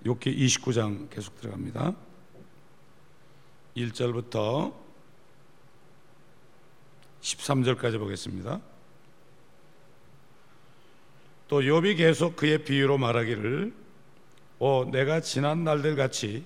욥기 29장 계속 들어갑니다. 1절부터 13절까지 보겠습니다. 또 욥이 계속 그의 비유로 말하기를 내가 지난 달들같이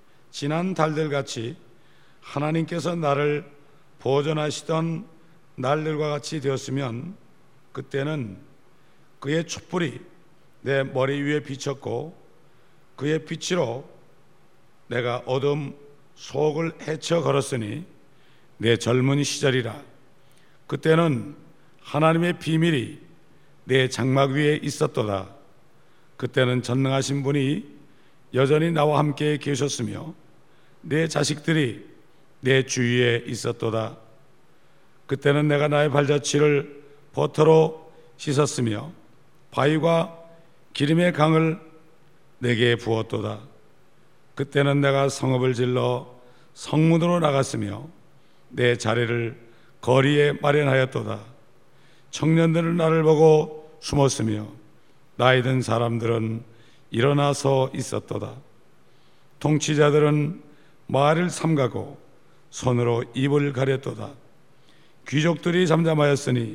하나님께서 나를 보존하시던 날들과 같이 되었으면 그때는 그의 촛불이 내 머리 위에 비쳤고 그의 빛으로 내가 어둠 속을 헤쳐 걸었으니 내 젊은 시절이라. 그때는 하나님의 비밀이 내 장막 위에 있었도다. 그때는 전능하신 분이 여전히 나와 함께 계셨으며 내 자식들이 내 주위에 있었도다. 그때는 내가 나의 발자취를 버터로 씻었으며 바위와 기름의 강을 내게 부었도다. 그때는 내가 성읍을 질러 성문으로 나갔으며 내 자리를 거리에 마련하였도다. 청년들은 나를 보고 숨었으며 나이 든 사람들은 일어나서 있었도다. 통치자들은 말을 삼가고 손으로 입을 가렸도다. 귀족들이 잠잠하였으니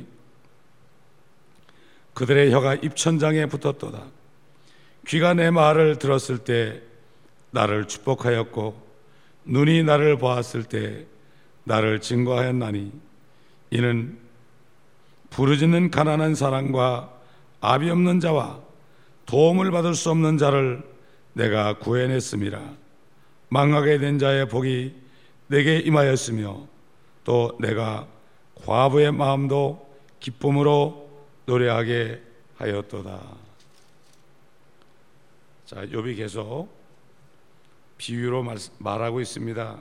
그들의 혀가 입천장에 붙었도다. 귀가 내 말을 들었을 때 나를 축복하였고 눈이 나를 보았을 때 나를 증거하였나니 이는 부르짖는 가난한 사람과 압이 없는 자와 도움을 받을 수 없는 자를 내가 구해냈음이라. 망하게 된 자의 복이 내게 임하였으며 또 내가 과부의 마음도 기쁨으로 노래하게 하였도다. 자, 욥이 계속 비유로 말하고 있습니다.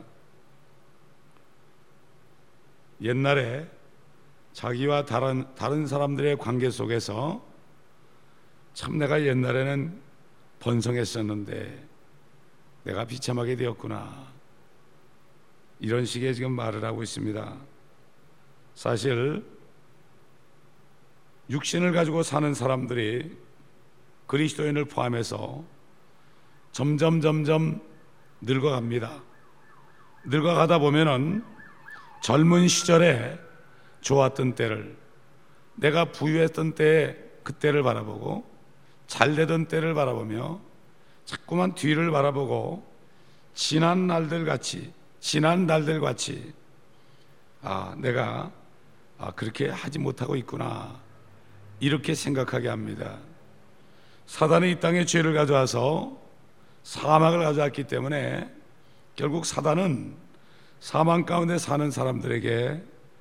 옛날에 자기와 다른 사람들의 관계 속에서 참 내가 옛날에는 번성했었는데 내가 비참하게 되었구나, 이런 식의 지금 말을 하고 있습니다. 사실 육신을 가지고 사는 사람들이 그리스도인을 포함해서 점점 늙어갑니다. 늙어가다 보면은 젊은 시절에 좋았던 때를, 내가 부유했던 때에 그때를 바라보고 잘 되던 때를 바라보며 자꾸만 뒤를 바라보고 지난 날들 같이 내가 그렇게 하지 못하고 있구나, 이렇게 생각하게 합니다. 사단이 이 땅에 죄를 가져와서 사망을 가져왔기 때문에 결국 사단은 사망 가운데 사는 사람들에게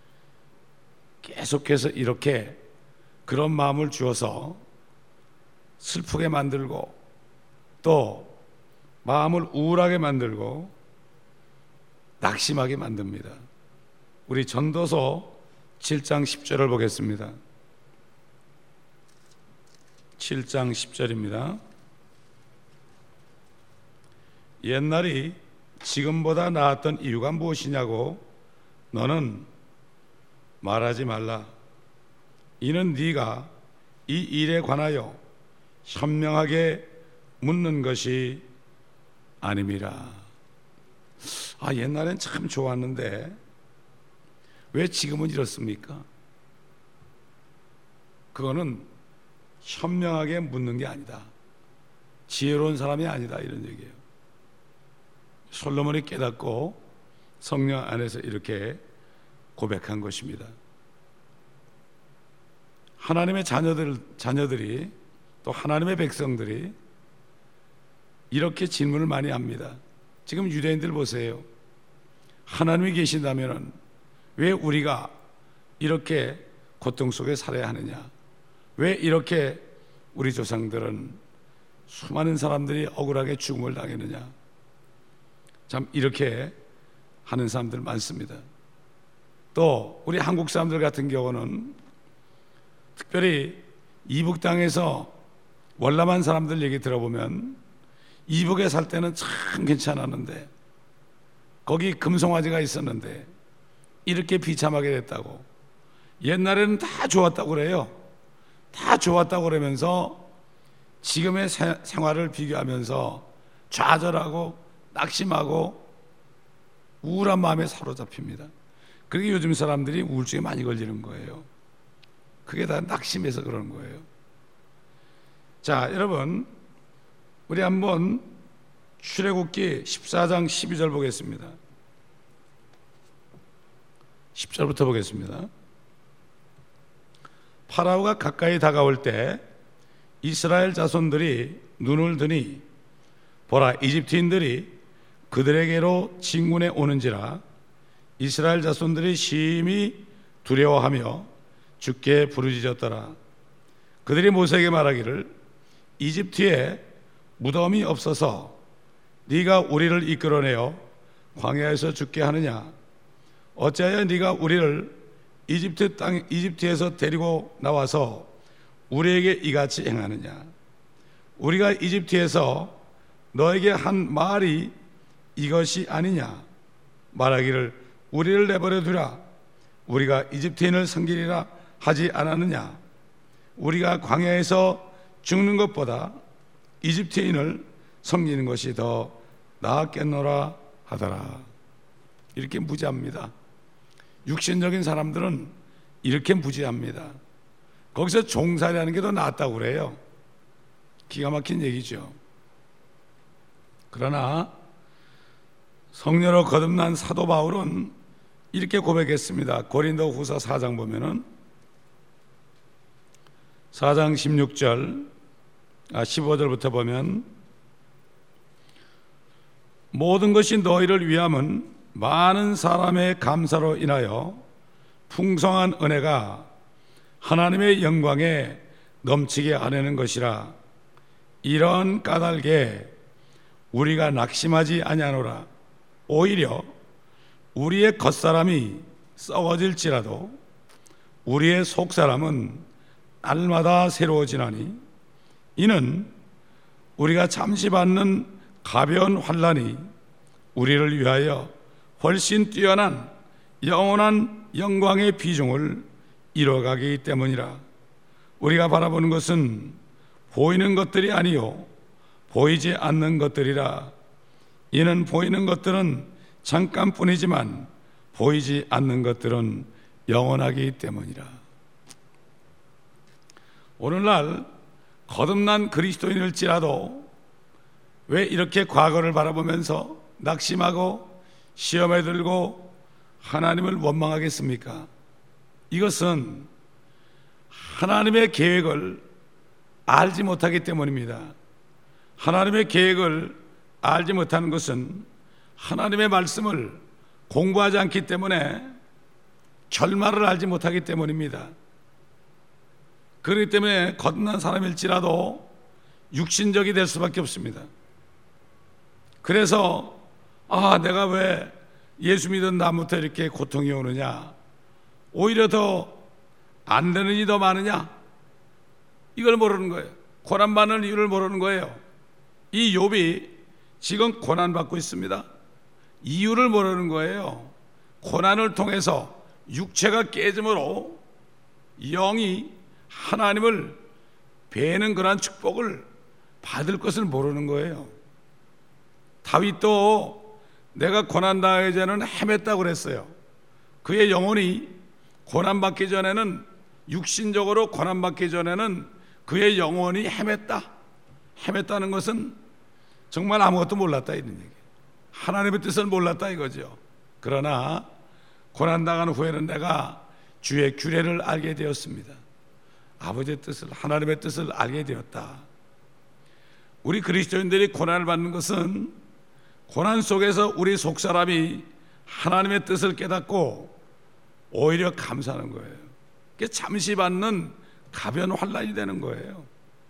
계속해서 이렇게 그런 마음을 주어서 슬프게 만들고 또 마음을 우울하게 만들고 낙심하게 만듭니다. 우리 전도서 7장 10절을 보겠습니다. 7장 10절입니다. 옛날이 지금보다 나았던 이유가 무엇이냐고 너는 말하지 말라. 이는 네가 이 일에 관하여 현명하게 묻는 것이 아님이라. 옛날엔 참 좋았는데 왜 지금은 이렇습니까? 그거는 현명하게 묻는 게 아니다, 지혜로운 사람이 아니다, 이런 얘기예요. 솔로몬이 깨닫고 성령 안에서 이렇게 고백한 것입니다. 하나님의 자녀들이 또 하나님의 백성들이 이렇게 질문을 많이 합니다. 지금 유대인들 보세요. 하나님이 계신다면 왜 우리가 이렇게 고통 속에 살아야 하느냐? 왜 이렇게 우리 조상들은 수많은 사람들이 억울하게 죽음을 당했느냐? 참 이렇게 하는 사람들 많습니다. 또 우리 한국 사람들 같은 경우는 특별히 이북 땅에서 월남한 사람들 얘기 들어보면 이북에 살 때는 참 괜찮았는데 거기 금송아지가 있었는데 이렇게 비참하게 됐다고, 옛날에는 다 좋았다고 그래요. 다 좋았다고 그러면서 지금의 생활을 비교하면서 좌절하고 낙심하고 우울한 마음에 사로잡힙니다. 그게 요즘 사람들이 우울증에 많이 걸리는 거예요. 그게 다 낙심해서 그러는 거예요. 자, 여러분, 우리 한번 출애굽기 14장 12절 보겠습니다. 10절부터 보겠습니다. 파라오가 가까이 다가올 때 이스라엘 자손들이 눈을 드니 보라, 이집트인들이 그들에게로 진군해 오는지라. 이스라엘 자손들이 심히 두려워하며 주께 부르짖었더라. 그들이 모세에게 말하기를 이집트에 무덤이 없어서 네가 우리를 이끌어내어 광야에서 죽게 하느냐? 어찌하여 네가 우리를 이집트에서 데리고 나와서 우리에게 이같이 행하느냐? 우리가 이집트에서 너에게 한 말이 이것이 아니냐? 말하기를 우리를 내버려 두라. 우리가 이집트인을 섬기리라 하지 않았느냐? 우리가 광야에서 죽는 것보다 이집트인을 섬기는 것이 더 나았겠노라 하더라. 이렇게 무지합니다. 육신적인 사람들은 이렇게 무지합니다. 거기서 종살이하는 게 더 낫다고 그래요. 기가 막힌 얘기죠. 그러나 성녀로 거듭난 사도 바울은 이렇게 고백했습니다. 고린도 후서 4장 보면은 4장 15절부터 보면 모든 것이 너희를 위함은 많은 사람의 감사로 인하여 풍성한 은혜가 하나님의 영광에 넘치게 하려는 것이라. 이런 까닭에 우리가 낙심하지 아니하노라. 오히려 우리의 겉사람이 썩어질지라도 우리의 속사람은 날마다 새로워지나니 이는 우리가 잠시 받는 가벼운 환난이 우리를 위하여 훨씬 뛰어난 영원한 영광의 비중을 이뤄가기 때문이라. 우리가 바라보는 것은 보이는 것들이 아니요 보이지 않는 것들이라. 이는 보이는 것들은 잠깐뿐이지만 보이지 않는 것들은 영원하기 때문이라. 오늘날 거듭난 그리스도인일지라도 왜 이렇게 과거를 바라보면서 낙심하고 시험에 들고 하나님을 원망하겠습니까? 이것은 하나님의 계획을 알지 못하기 때문입니다. 하나님의 계획을 알지 못하는 것은 하나님의 말씀을 공부하지 않기 때문에 결말을 알지 못하기 때문입니다. 그렇기 때문에 거듭난 사람일지라도 육신적이 될 수밖에 없습니다. 그래서 내가 왜 예수 믿은 다음부터 이렇게 고통이 오느냐, 오히려 더 안 되는 일이 더 많으냐, 이걸 모르는 거예요. 고난받는 이유를 모르는 거예요. 이 욥이 지금 고난받고 있습니다. 이유를 모르는 거예요. 고난을 통해서 육체가 깨짐으로 영이 하나님을 뵈는 그러한 축복을 받을 것을 모르는 거예요. 다윗도 내가 고난당하기 전에는 헤맸다고 그랬어요. 그의 영혼이 고난받기 전에는, 육신적으로 고난받기 전에는 그의 영혼이 헤맸다는 것은 정말 아무것도 몰랐다 이런 얘기예요. 하나님의 뜻을 몰랐다 이거죠. 그러나 고난당한 후에는 내가 주의 규례를 알게 되었습니다. 아버지의 뜻을, 하나님의 뜻을 알게 되었다. 우리 그리스도인들이 고난을 받는 것은 고난 속에서 우리 속사람이 하나님의 뜻을 깨닫고 오히려 감사하는 거예요. 그게 잠시 받는 가벼운 환난이 되는 거예요.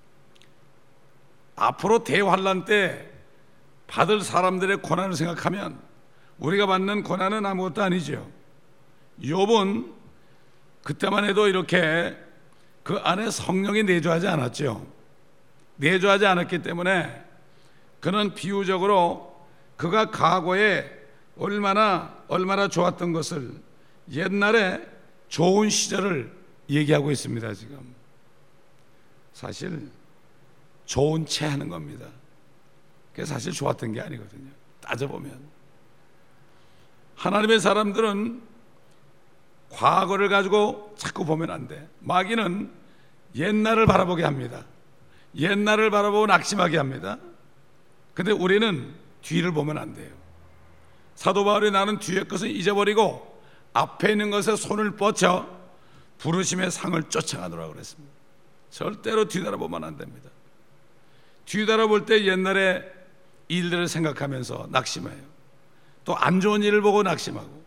앞으로 대환난 때 받을 사람들의 고난을 생각하면 우리가 받는 고난은 아무것도 아니죠. 욥은 그때만 해도 이렇게 그 안에 성령이 내주하지 않았죠. 내주하지 않았기 때문에 그는 비유적으로 그가 과거에 얼마나 좋았던 것을, 옛날에 좋은 시절을 얘기하고 있습니다. 지금 사실 좋은 채 하는 겁니다. 그게 사실 좋았던 게 아니거든요. 따져보면 하나님의 사람들은 과거를 가지고 자꾸 보면 안 돼. 마귀는 옛날을 바라보게 합니다. 옛날을 바라보고 낙심하게 합니다. 근데 우리는 뒤를 보면 안 돼요. 사도 바울이 나는 뒤의 것을 잊어버리고 앞에 있는 것에 손을 뻗쳐 부르심의 상을 쫓아가노라고 그랬습니다. 절대로 뒤돌아보면 안 됩니다. 뒤돌아볼 때 옛날의 일들을 생각하면서 낙심해요. 또 안 좋은 일을 보고 낙심하고,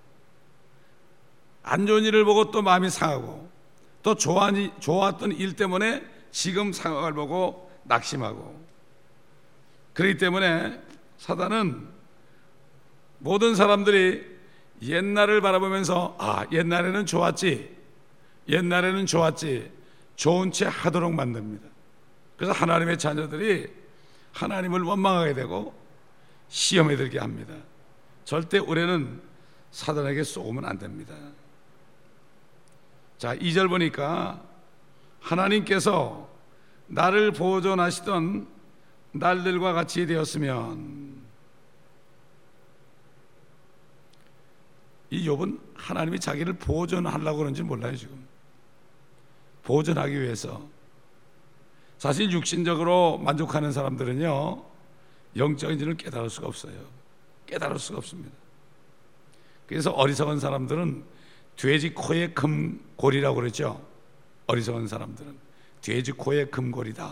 안 좋은 일을 보고 또 마음이 상하고, 또 좋았던 일 때문에 지금 상황을 보고 낙심하고. 그렇기 때문에 사단은 모든 사람들이 옛날을 바라보면서 옛날에는 좋았지, 옛날에는 좋았지, 좋은 채 하도록 만듭니다. 그래서 하나님의 자녀들이 하나님을 원망하게 되고 시험에 들게 합니다. 절대 우리는 사단에게 쏘면 안 됩니다. 자, 2절 보니까 하나님께서 나를 보존하시던 날들과 같이 되었으면, 이 욥은 하나님이 자기를 보존하려고 그런지 몰라요. 지금 보존하기 위해서. 사실 육신적으로 만족하는 사람들은요, 영적인 일을 깨달을 수가 없어요. 깨달을 수가 없습니다. 그래서 어리석은 사람들은 돼지 코의 금고리라고 그러죠. 어리석은 사람들은 돼지 코의 금고리다.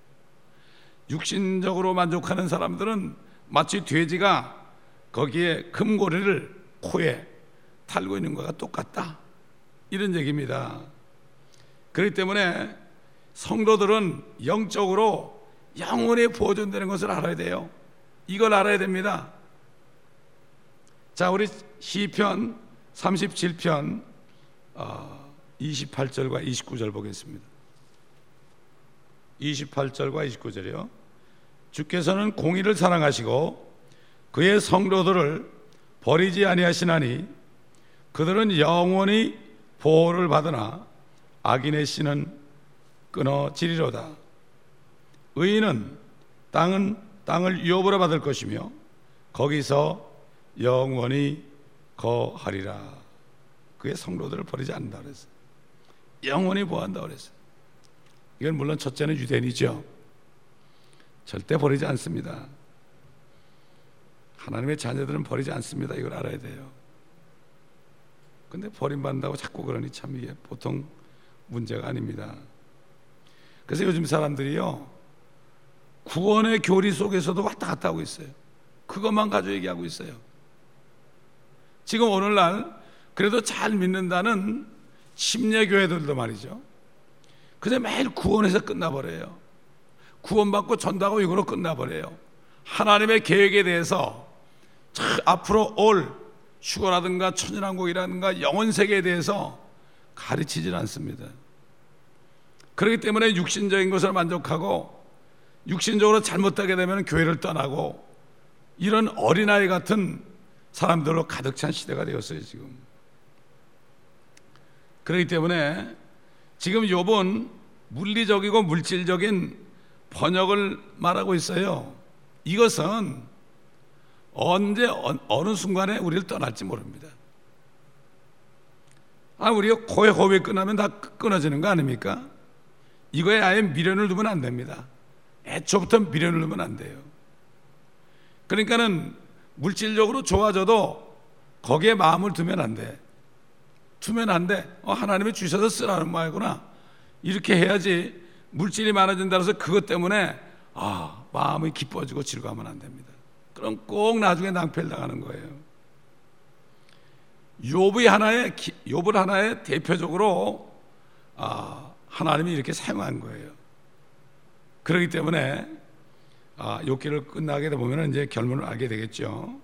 육신적으로 만족하는 사람들은 마치 돼지가 거기에 금고리를 코에 달고 있는 것과 똑같다, 이런 얘기입니다. 그렇기 때문에 성도들은 영적으로 영원히 보존되는 것을 알아야 돼요. 이걸 알아야 됩니다. 자, 우리 시편 37편 28절과 29절 보겠습니다. 28절과 29절이요. 주께서는 공의를 사랑하시고 그의 성도들을 버리지 아니하시나니 그들은 영원히 보호를 받으나 악인의 씨는 끊어지리로다. 의인은 땅을 유업으로 받을 것이며 거기서 영원히 거하리라. 그의 성도들을 버리지 않는다 그랬어요. 영원히 보호한다 그랬어요. 이건 물론 첫째는 유대인이죠. 절대 버리지 않습니다. 하나님의 자녀들은 버리지 않습니다. 이걸 알아야 돼요. 근데 버림받는다고 자꾸 그러니 참 이게 보통 문제가 아닙니다. 그래서 요즘 사람들이요, 구원의 교리 속에서도 왔다 갔다 하고 있어요. 그것만 가지고 얘기하고 있어요. 지금 오늘날 그래도 잘 믿는다는 심예교회들도 말이죠, 그냥 매일 구원해서 끝나버려요. 구원받고 전도하고 이거로 끝나버려요. 하나님의 계획에 대해서 앞으로 올 휴거라든가 천연왕국이라든가 영원세계에 대해서 가르치질 않습니다. 그렇기 때문에 육신적인 것을 만족하고 육신적으로 잘못하게 되면 교회를 떠나고 이런 어린아이 같은 사람들로 가득 찬 시대가 되었어요 지금. 그렇기 때문에 지금 욥은 물리적이고 물질적인 번역을 말하고 있어요. 이것은 언제 어느 순간에 우리를 떠날지 모릅니다. 우리가 코에 호흡이 끝나면 다 끊어지는 거 아닙니까? 이거에 아예 미련을 두면 안 됩니다. 애초부터 미련을 두면 안 돼요. 그러니까는 물질적으로 좋아져도 거기에 마음을 두면 안 돼. 두면 안 돼. 하나님이 주셔서 쓰라는 말구나. 이렇게 해야지. 물질이 많아진다고 해서 그것 때문에 마음이 기뻐지고 즐거워하면 안 됩니다. 그럼 꼭 나중에 낭패를 당하는 거예요. 욥을 하나의 대표적으로 하나님이 이렇게 사용한 거예요. 그렇기 때문에 욥기를 끝나게 되면 이제 결론을 알게 되겠죠.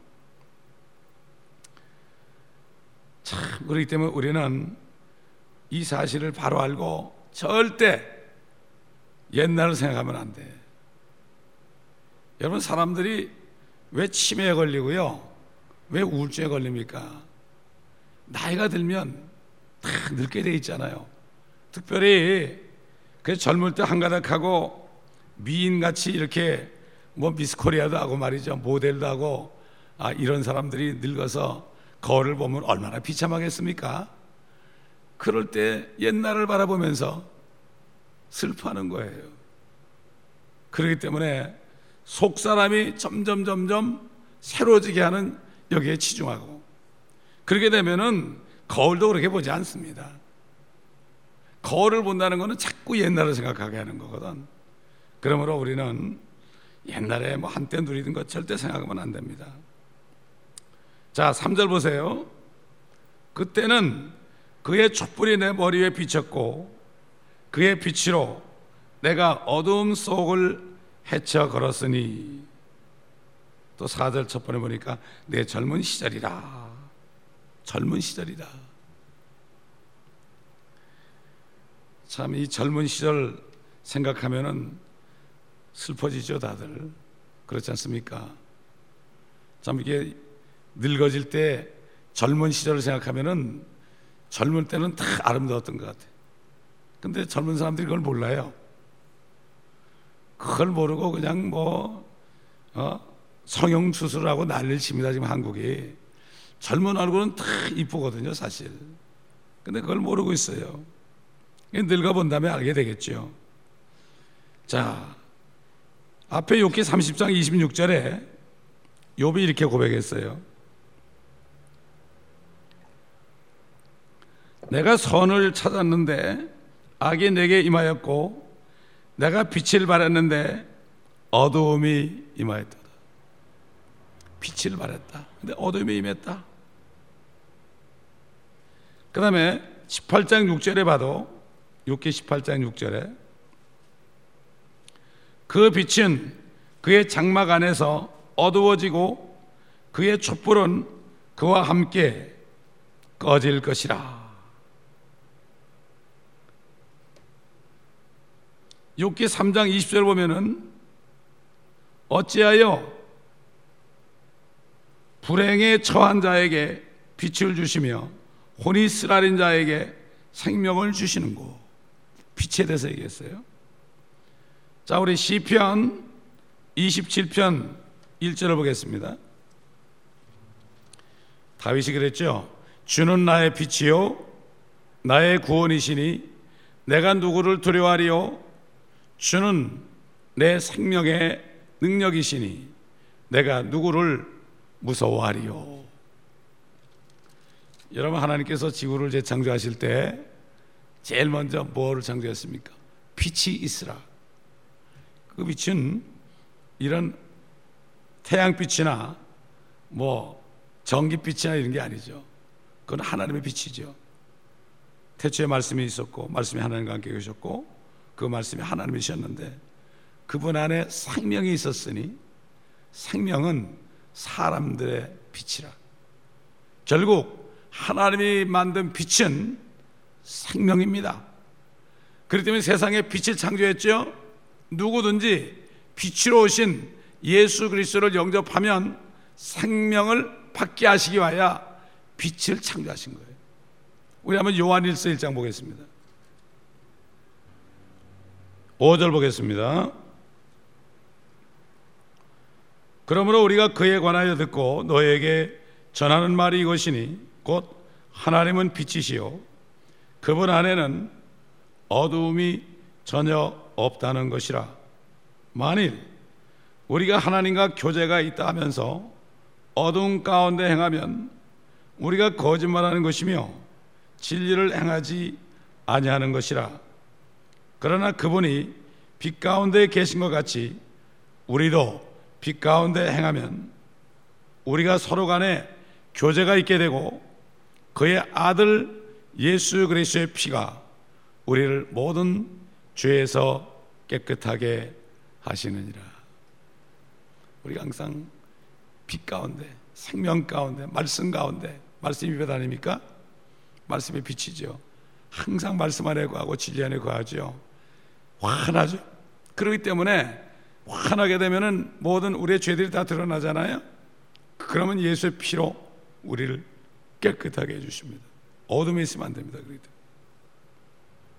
참, 그렇기 때문에 우리는 이 사실을 바로 알고 절대 옛날을 생각하면 안 돼. 여러분, 사람들이 왜 치매에 걸리고요, 왜 우울증에 걸립니까? 나이가 들면 다 늙게 돼 있잖아요. 특별히 그 젊을 때 한가닥하고 미인같이 이렇게 뭐 미스 코리아도 하고 말이죠, 모델도 하고, 이런 사람들이 늙어서 거울을 보면 얼마나 비참하겠습니까? 그럴 때 옛날을 바라보면서 슬퍼하는 거예요. 그렇기 때문에 속 사람이 점점 새로워지게 하는 여기에 치중하고, 그렇게 되면은 거울도 그렇게 보지 않습니다. 거울을 본다는 것은 자꾸 옛날을 생각하게 하는 거거든. 그러므로 우리는 옛날에 뭐 한때 누리던 것 절대 생각하면 안 됩니다. 자, 3절 보세요. 그때는 그의 촛불이 내 머리 위에 비쳤고 그의 빛으로 내가 어두움 속을 헤쳐 걸었으니, 또 4절 첫 번에 보니까 내 젊은 시절이라. 젊은 시절이다. 참, 이 젊은 시절 생각하면은 슬퍼지죠, 다들. 그렇지 않습니까? 참, 이게 늙어질 때 젊은 시절을 생각하면은 젊을 때는 다 아름다웠던 것 같아요. 근데 젊은 사람들이 그걸 몰라요. 그걸 모르고 그냥 성형수술하고 난리를 칩니다, 지금 한국이. 젊은 얼굴은 다 이쁘거든요, 사실. 근데 그걸 모르고 있어요. 늙어본 다음에 알게 되겠죠. 자, 앞에 욥기 30장 26절에 욥이 이렇게 고백했어요. 내가 선을 찾았는데 악이 내게 임하였고 내가 빛을 바랐는데 어두움이 임하였다. 빛을 바랐다. 근데 어두움이 임했다. 그 다음에 18장 6절에 봐도, 욥기 18장 6절에 그 빛은 그의 장막 안에서 어두워지고 그의 촛불은 그와 함께 꺼질 것이라. 욥기 3장 20절 보면은 어찌하여 불행에 처한 자에게 빛을 주시며 혼이 쓰라린 자에게 생명을 주시는고. 빛에 대해서 얘기했어요. 자, 우리 시편 27편 1절을 보겠습니다. 다윗이 그랬죠. 주는 나의 빛이요 나의 구원이시니 내가 누구를 두려워하리요. 주는 내 생명의 능력이시니 내가 누구를 무서워하리요. 여러분, 하나님께서 지구를 재창조하실 때 제일 먼저 뭐를 창조했습니까? 빛이 있으라. 그 빛은 이런 태양빛이나 전기빛이나 이런 게 아니죠. 그건 하나님의 빛이죠. 태초에 말씀이 있었고 말씀이 하나님과 함께 계셨고 그 말씀이 하나님이셨는데 그분 안에 생명이 있었으니 생명은 사람들의 빛이라. 결국 하나님이 만든 빛은 생명입니다. 그렇기 때문에 세상에 빛을 창조했죠. 누구든지 빛으로 오신 예수 그리스도를 영접하면 생명을 받게 하시기 위하여 빛을 창조하신 거예요. 우리 한번 요한일서 1장 보겠습니다. 5절 보겠습니다. 그러므로 우리가 그에 관하여 듣고 너에게 전하는 말이 이것이니 곧 하나님은 빛이시요 그분 안에는 어두움이 전혀 없다는 것이라. 만일 우리가 하나님과 교제가 있다 하면서 어두움 가운데 행하면 우리가 거짓말하는 것이며 진리를 행하지 아니하는 것이라. 그러나 그분이 빛 가운데 계신 것 같이 우리도 빛 가운데 행하면 우리가 서로 간에 교제가 있게 되고 그의 아들 예수 그리스도의 피가 우리를 모든 죄에서 깨끗하게 하시느니라. 우리가 항상 빛 가운데, 생명 가운데, 말씀 가운데, 말씀이 빛 아닙니까? 말씀이 빛이죠. 항상 말씀 안에 거하고 진리 안에 거하죠. 환하죠. 그렇기 때문에 환하게 되면은 모든 우리의 죄들이 다 드러나잖아요. 그러면 예수의 피로 우리를 깨끗하게 해주십니다. 어둠에 있으면 안 됩니다. 그렇기 때문에.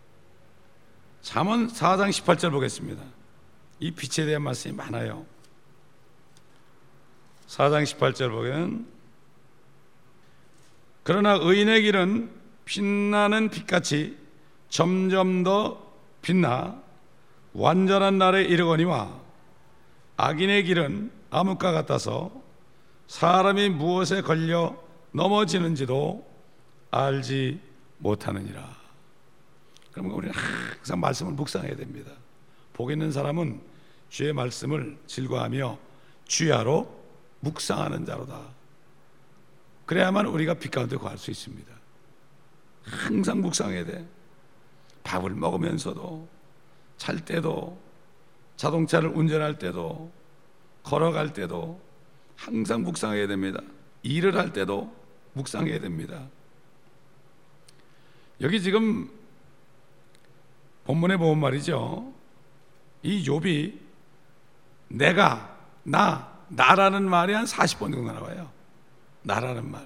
잠언 4장 18절 보겠습니다. 이 빛에 대한 말씀이 많아요. 4장 18절 보면 그러나 의인의 길은 빛나는 빛같이 점점 더 빛나 완전한 날에 이르거니와 악인의 길은 암흑과 같아서 사람이 무엇에 걸려 넘어지는지도 알지 못하느니라. 그러면 우리는 항상 말씀을 묵상해야 됩니다. 복 있는 사람은 주의 말씀을 즐거워하며 주야로 묵상하는 자로다. 그래야만 우리가 빛 가운데 거할 수 있습니다. 항상 묵상해야 돼. 밥을 먹으면서도, 잘 때도, 자동차를 운전할 때도, 걸어갈 때도 항상 묵상해야 됩니다. 일을 할 때도 묵상해야 됩니다. 여기 지금 본문에 보면 말이죠, 이 욥이 내가, 나라는 말이 한 40번 정도 나와요. 나라는 말.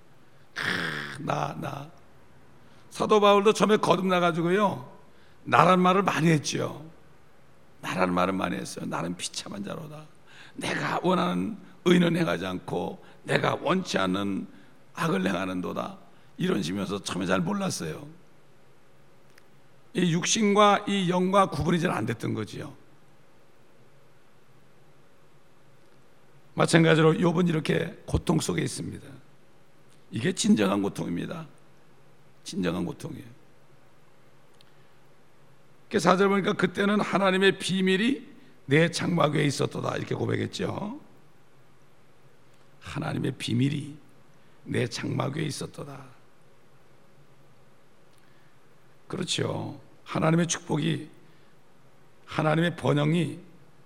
나. 사도 바울도 처음에 거듭나가지고요, 나라는 말을 많이 했죠. 나라는 말을 많이 했어요. 나는 비참한 자로다. 내가 원하는 의는 행하지 않고 내가 원치 않는 악을 행하는도다. 이런 식이면서 처음에 잘 몰랐어요. 이 육신과 이 영과 구분이 잘 안 됐던 거지요. 마찬가지로 욥은 이렇게 고통 속에 있습니다. 이게 진정한 고통입니다. 진정한 고통이에요. 4절 보니까 그때는 하나님의 비밀이 내 장막 위에 있었도다 이렇게 고백했죠. 하나님의 비밀이 내 장막 위에 있었도다. 그렇죠. 하나님의 축복이, 하나님의 번영이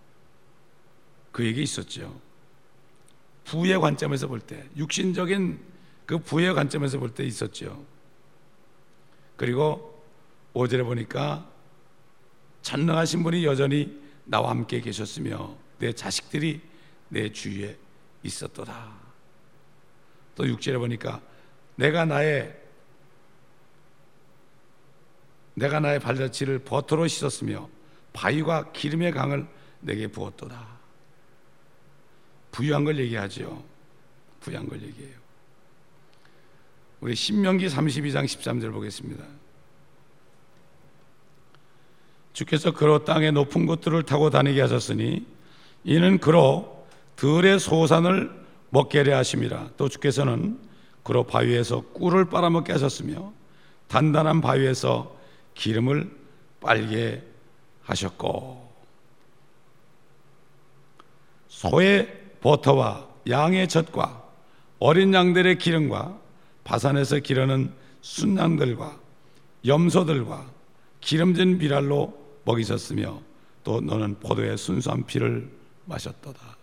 그에게 있었죠. 부의 관점에서 볼 때, 육신적인 그 부의 관점에서 볼 때 있었죠. 그리고 5절에 보니까 전능하신 분이 여전히 나와 함께 계셨으며 내 자식들이 내 주위에 있었도다. 또 6절에 보니까 내가 나의 발자취를 버터로 씻었으며 바위와 기름의 강을 내게 부었도다. 부유한 걸 얘기하죠. 부유한 걸 얘기해요. 우리 신명기 32장 13절 보겠습니다. 주께서 그로 땅의 높은 곳들을 타고 다니게 하셨으니 이는 그로 들의 소산을 먹게 하려 하심이라. 또 주께서는 그로 바위에서 꿀을 빨아먹게 하셨으며 단단한 바위에서 기름을 빨게 하셨고 소의 버터와 양의 젖과 어린 양들의 기름과 바산에서 기르는 순양들과 염소들과 기름진 비랄로 먹이셨으며 또 너는 포도의 순수한 피를 마셨도다.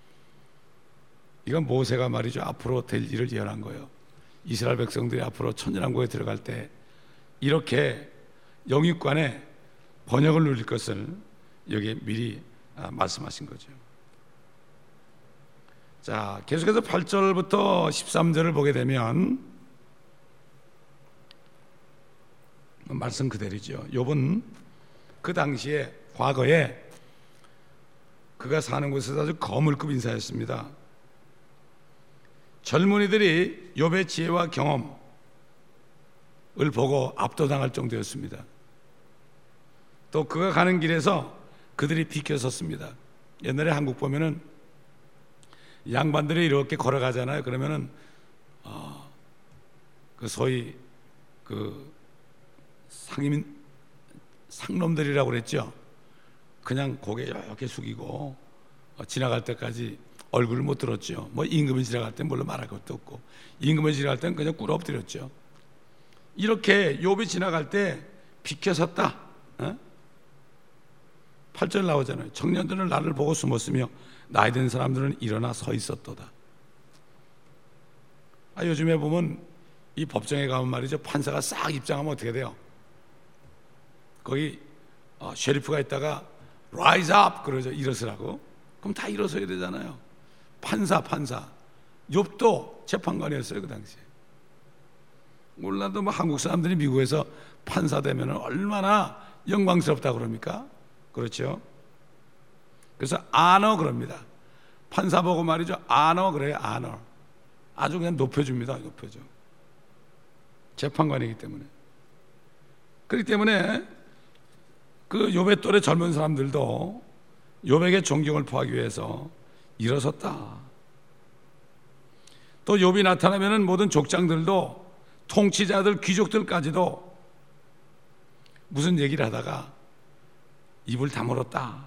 이건 모세가 말이죠, 앞으로 될 일을 예언한 거예요. 이스라엘 백성들이 앞으로 천년왕국에 들어갈 때 이렇게 영육간에 번영을 누릴 것을 여기에 미리 말씀하신 거죠. 자, 계속해서 8절부터 13절을 보게 되면 말씀 그대로죠. 욥은 그 당시에 과거에 그가 사는 곳에서 아주 거물급 인사였습니다. 젊은이들이 욥의 지혜와 경험을 보고 압도당할 정도였습니다. 또 그가 가는 길에서 그들이 비켜섰습니다. 옛날에 한국 보면은 양반들이 이렇게 걸어가잖아요. 그러면은 그 소위 그 상놈들이라고 그랬죠. 그냥 고개 이렇게 숙이고 지나갈 때까지 얼굴을 못 들었죠. 뭐 임금이 지나갈 땐 물론 말할 것도 없고 임금이 지나갈 땐 그냥 꿇어 엎드렸죠. 이렇게 욥이 지나갈 때 비켜섰다. 8절 나오잖아요. 청년들은 나를 보고 숨었으며 나이 든 사람들은 일어나 서 있었도다. 요즘에 보면 이 법정에 가면 말이죠, 판사가 싹 입장하면 어떻게 돼요? 거기 셰리프가 있다가 rise up 그러죠. 일어서라고. 그럼 다 일어서야 되잖아요. 판사 욥도 재판관이었어요 그 당시에. 몰라도 뭐 한국 사람들이 미국에서 판사 되면 얼마나 영광스럽다 그럽니까? 그렇죠. 그래서 honor 그럽니다. 판사 보고 말이죠. 아너 그래요. 아너. 아주 그냥 높여줍니다. 높여줘. 재판관이기 때문에. 그렇기 때문에 그 욥의 또래 젊은 사람들도 욥에게 존경을 표하기 위해서 일어섰다. 또 욥이 나타나면은 모든 족장들도, 통치자들, 귀족들까지도 무슨 얘기를 하다가 입을 다물었다.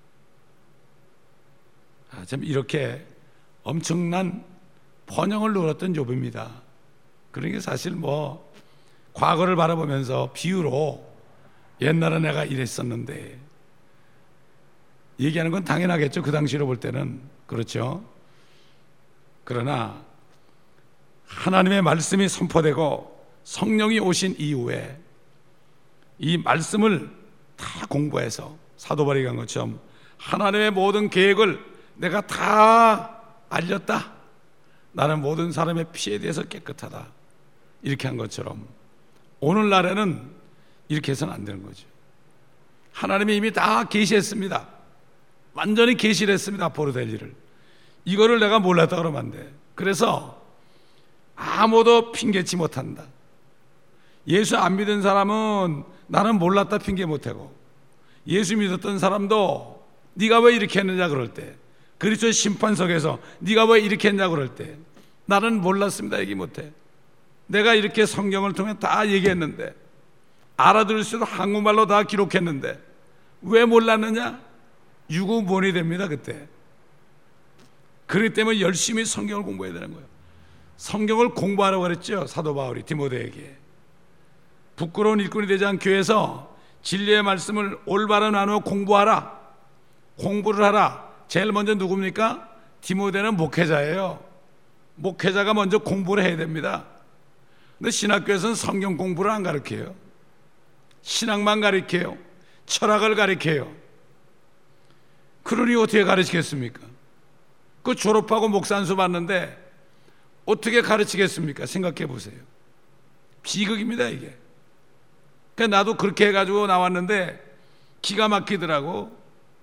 참 이렇게 엄청난 번영을 누렸던 욥입니다. 그러니까 사실 뭐 과거를 바라보면서 비유로 옛날에 내가 이랬었는데 얘기하는 건 당연하겠죠. 그 당시로 볼 때는. 그렇죠. 그러나 하나님의 말씀이 선포되고 성령이 오신 이후에 이 말씀을 다 공부해서 사도 바울이 간 것처럼 하나님의 모든 계획을 내가 다 알렸다. 나는 모든 사람의 피에 대해서 깨끗하다. 이렇게 한 것처럼 오늘날에는 이렇게 해서는 안 되는 거죠. 하나님이 이미 다 계시했습니다. 완전히 계시를 했습니다. 앞으로 될 일을. 이거를 내가 몰랐다 그러면 안 돼. 그래서 아무도 핑계치 못한다. 예수 안 믿은 사람은 나는 몰랐다 핑계 못하고, 예수 믿었던 사람도 네가 왜 이렇게 했느냐 그럴 때, 그리스도의 심판석에서 네가 왜 이렇게 했냐 그럴 때 나는 몰랐습니다 얘기 못해. 내가 이렇게 성경을 통해 다 얘기했는데, 알아들을 수 있는 한국말로 다 기록했는데 왜 몰랐느냐? 유구무원이 됩니다 그때. 그렇기 때문에 열심히 성경을 공부해야 되는 거예요. 성경을 공부하라고 그랬죠 사도 바울이 디모데에게. 부끄러운 일꾼이 되지 않기 위해서 진리의 말씀을 올바로 나누어 공부하라. 공부를 하라. 제일 먼저 누굽니까? 디모데는 목회자예요. 목회자가 먼저 공부를 해야 됩니다. 근데 신학교에서는 성경 공부를 안 가르쳐요. 신학만 가르쳐요. 철학을 가르쳐요. 그러니 어떻게 가르치겠습니까? 그 졸업하고 목사 안수 받는데 어떻게 가르치겠습니까? 생각해 보세요. 비극입니다 이게. 그러니까 나도 그렇게 해가지고 나왔는데 기가 막히더라고.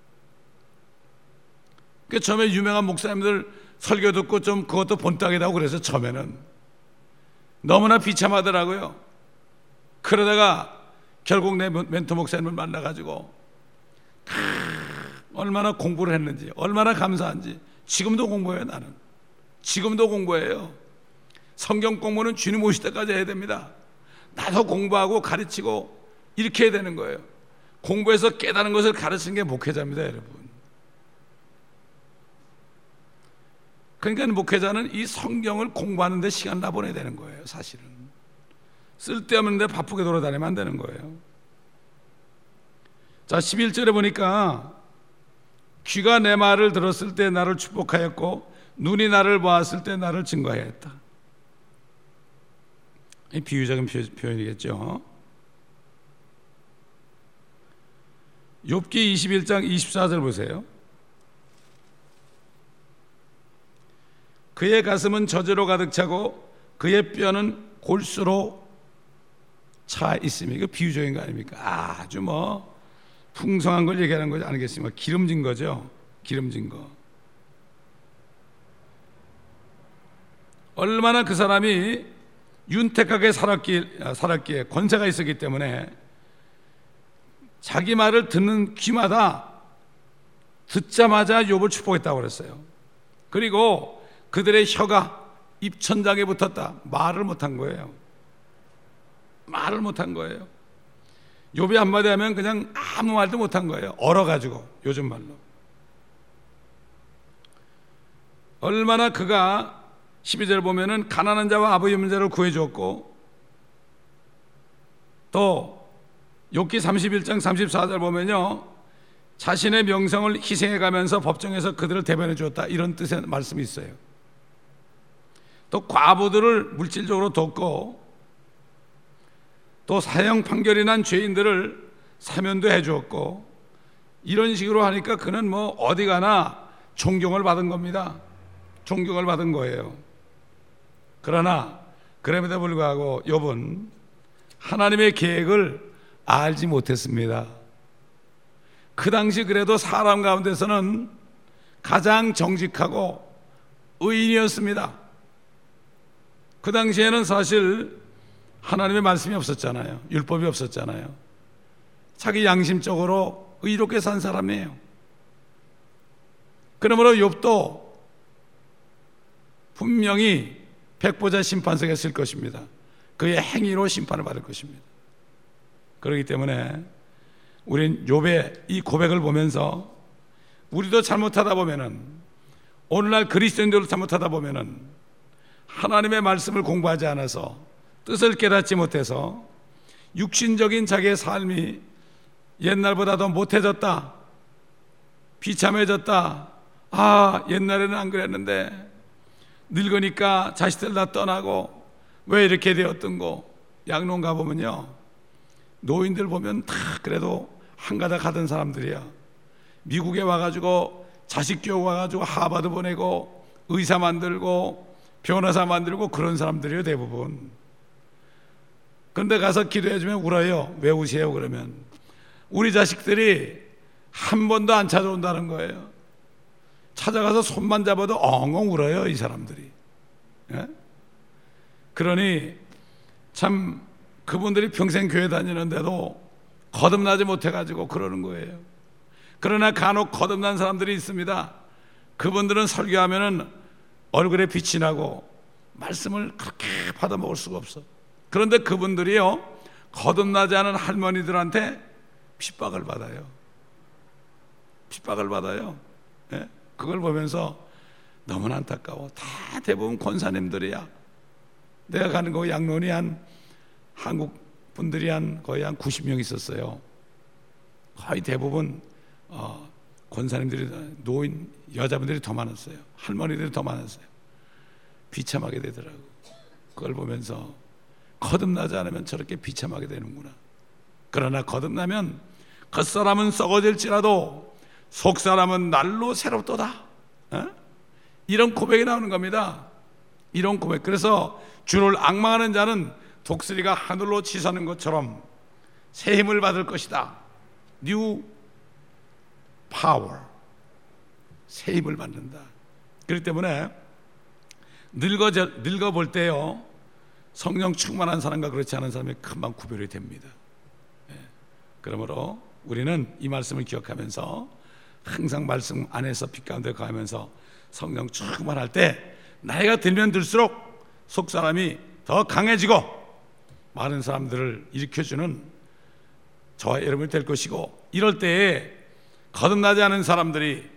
그러니까 처음에 유명한 목사님들 설교 듣고 좀 그것도 본따기다고 그래서 처음에는 너무나 비참하더라고요. 그러다가 결국 내 멘토 목사님을 만나가지고 얼마나 공부를 했는지, 얼마나 감사한지. 지금도 공부해요 나는. 지금도 공부해요. 성경 공부는 주님 오실 때까지 해야 됩니다. 나도 공부하고 가르치고 이렇게 해야 되는 거예요. 공부해서 깨달은 것을 가르치는 게 목회자입니다 여러분. 그러니까 목회자는 이 성경을 공부하는 데 시간 다 보내야 되는 거예요 사실은. 쓸데없는 데 바쁘게 돌아다니면 안 되는 거예요. 자 11절에 보니까 귀가 내 말을 들었을 때 나를 축복하였고 눈이 나를 보았을 때 나를 증거하였다. 이 비유적인 표현이겠죠. 욥기 21장 24절 보세요. 그의 가슴은 저주로 가득 차고 그의 뼈는 골수로 차 있으며. 이거 비유적인 거 아닙니까? 아주 뭐 풍성한 걸 얘기하는 거지 아니겠습니까? 기름진 거죠. 기름진 거. 얼마나 그 사람이 윤택하게 살았기에 권세가 있었기 때문에 자기 말을 듣는 귀마다 듣자마자 욥을 축복했다고 그랬어요. 그리고 그들의 혀가 입천장에 붙었다. 말을 못한 거예요. 말을 못한 거예요. 욥이 한마디 하면 그냥 아무 말도 못한 거예요. 얼어가지고 요즘 말로. 얼마나 그가 12절 보면은 가난한 자와 아버지 없는 자를 구해주었고, 또 욥기 31장 34절 보면요 자신의 명성을 희생해가면서 법정에서 그들을 대변해 주었다 이런 뜻의 말씀이 있어요. 또 과부들을 물질적으로 돕고, 또 사형 판결이 난 죄인들을 사면도 해주었고, 이런 식으로 하니까 그는 뭐 어디 가나 존경을 받은 겁니다. 존경을 받은 거예요. 그러나 그럼에도 불구하고 욥은 하나님의 계획을 알지 못했습니다. 그 당시 그래도 사람 가운데서는 가장 정직하고 의인이었습니다. 그 당시에는 사실 하나님의 말씀이 없었잖아요. 율법이 없었잖아요. 자기 양심적으로 의롭게 산 사람이에요. 그러므로 욥도 분명히 백보자 심판석에 쓸 것입니다. 그의 행위로 심판을 받을 것입니다. 그렇기 때문에 우린 욥의 이 고백을 보면서 우리도 잘못하다 보면은, 오늘날 그리스도인들도 잘못하다 보면은 하나님의 말씀을 공부하지 않아서, 뜻을 깨닫지 못해서 육신적인 자기의 삶이 옛날보다 더 못해졌다, 비참해졌다, 옛날에는 안 그랬는데 늙으니까 자식들 다 떠나고 왜 이렇게 되었던 거. 양농 가보면요, 노인들 보면 다 그래도 한가닥 하던 사람들이야. 미국에 와가지고 자식 교육 와가지고 하버드 보내고 의사 만들고 변호사 만들고 그런 사람들이에요, 대부분. 그런데 가서 기도해주면 울어요. 왜 우세요? 그러면 우리 자식들이 한 번도 안 찾아온다는 거예요. 찾아가서 손만 잡아도 엉엉 울어요, 이 사람들이. 예? 그러니 참 그분들이 평생 교회 다니는데도 거듭나지 못해가지고 그러는 거예요. 그러나 간혹 거듭난 사람들이 있습니다. 그분들은 설교하면은 얼굴에 빛이 나고 말씀을 그렇게 받아먹을 수가 없어. 그런데 그분들이요, 거듭나지 않은 할머니들한테 핍박을 받아요. 핍박을 받아요. 예? 그걸 보면서 너무나 안타까워. 다 대부분 권사님들이야. 내가 가는 거 양론이 한 한국 분들이 거의 한 90명 있었어요. 거의 대부분 권사님들이, 노인 여자분들이 더 많았어요. 할머니들이 더 많았어요. 비참하게 되더라고. 그걸 보면서 거듭나지 않으면 저렇게 비참하게 되는구나. 그러나 거듭나면 겉사람은 썩어질지라도 속사람은 날로 새롭도다. 이런 고백이 나오는 겁니다. 이런 고백. 그래서 주를 앙망하는 자는 독수리가 하늘로 치서는 것처럼 새 힘을 받을 것이다. New power. 새 힘을 받는다. 그렇기 때문에 늙어볼 때요, 성령 충만한 사람과 그렇지 않은 사람이 금방 구별이 됩니다. 그러므로 우리는 이 말씀을 기억하면서 항상 말씀 안에서 빛 가운데 가면서 성령 충만할 때 나이가 들면 들수록 속사람이 더 강해지고 많은 사람들을 일으켜주는 저와 여러분이 될 것이고, 이럴 때에 거듭나지 않은 사람들이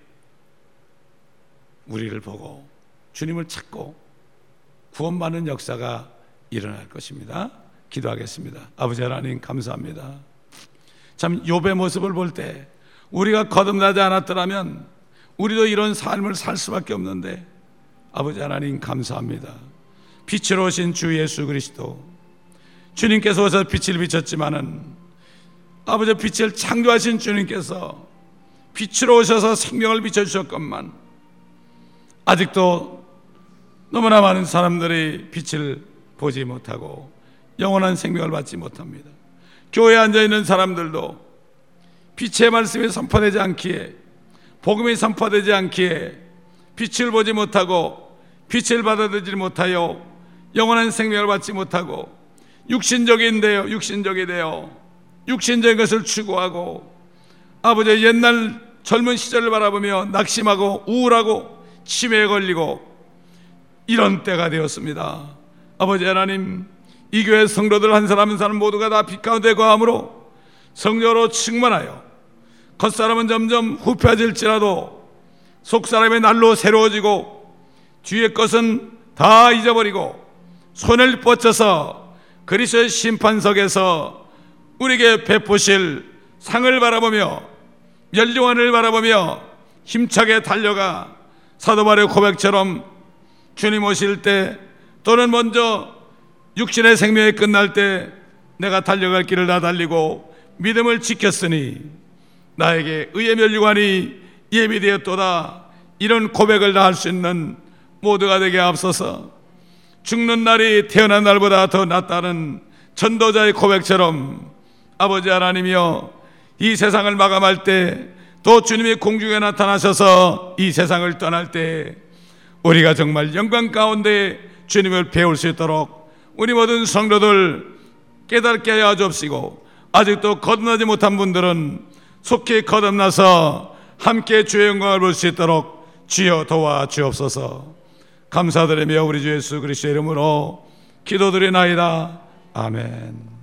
우리를 보고 주님을 찾고 구원받는 역사가 일어날 것입니다. 기도하겠습니다. 아버지 하나님, 감사합니다. 참 욥의 모습을 볼 때 우리가 거듭나지 않았더라면 우리도 이런 삶을 살 수밖에 없는데, 아버지 하나님 감사합니다. 빛으로 오신 주 예수 그리스도, 주님께서 오셔서 빛을 비쳤지만은 아버지 빛을 창조하신 주님께서 빛으로 오셔서 생명을 비춰주셨건만 아직도 너무나 많은 사람들이 빛을 보지 못하고 영원한 생명을 받지 못합니다. 교회에 앉아있는 사람들도 빛의 말씀이 선포되지 않기에, 복음이 선포되지 않기에 빛을 보지 못하고 빛을 받아들이지 못하여 영원한 생명을 받지 못하고 육신적이 되어 육신적인 것을 추구하고 아버지의 옛날 젊은 시절을 바라보며 낙심하고 우울하고 치매에 걸리고 이런 때가 되었습니다. 아버지 하나님, 이 교회 성도들 한 사람 한 사람 모두가 다 빛 가운데 거함으로 성령으로 충만하여 겉사람은 점점 후패질지라도 속사람의 날로 새로워지고 뒤의 것은 다 잊어버리고 손을 뻗쳐서 그리스도의 심판석에서 우리에게 베푸실 상을 바라보며 멸류관을 바라보며 힘차게 달려가 사도 바울의 고백처럼 주님 오실 때 또는 먼저 육신의 생명이 끝날 때 내가 달려갈 길을 다 달리고 믿음을 지켰으니 나에게 의의 멸류관이 예비되었도다. 이런 고백을 다 할 수 있는 모두가 되게 앞서서 죽는 날이 태어난 날보다 더 낫다는 전도자의 고백처럼 아버지 하나님이여, 이 세상을 마감할 때 또 주님이 공중에 나타나셔서 이 세상을 떠날 때 우리가 정말 영광 가운데 주님을 배울 수 있도록 우리 모든 성도들 깨닫게 하여 주옵시고, 아직도 거듭나지 못한 분들은 속히 거듭나서 함께 주의 영광을 볼 수 있도록 주여 도와주옵소서. 감사드리며 우리 주 예수 그리스도의 이름으로 기도드리나이다. 아멘.